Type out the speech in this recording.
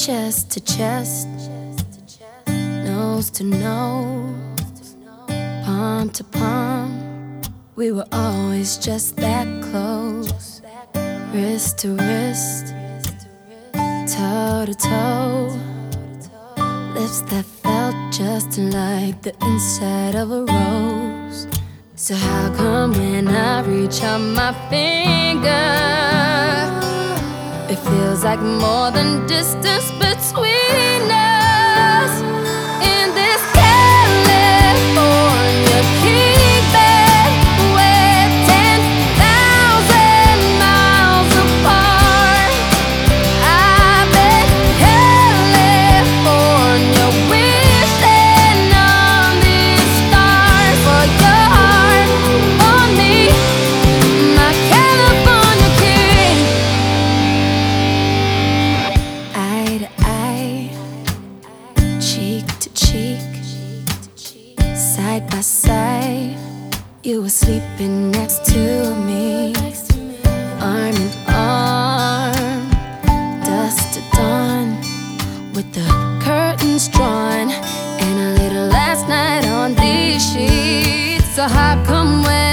Chest to chest, nose to nose, palm to palm. We were always just that close. Wrist to wrist, toe to toe. Lips that felt just like the inside of a rose. So how come when I reach out my finger, it feels like more than distance between us? In this California king bed, we're 10,000 miles apart. I bet California wishing on these stars for your heart on me, my California king. Eye to eye, cheek to cheek, side by side, you were sleeping next to me. Arm in arm, dusk to dawn, with the curtains drawn, and a little last night on these sheets. So how come when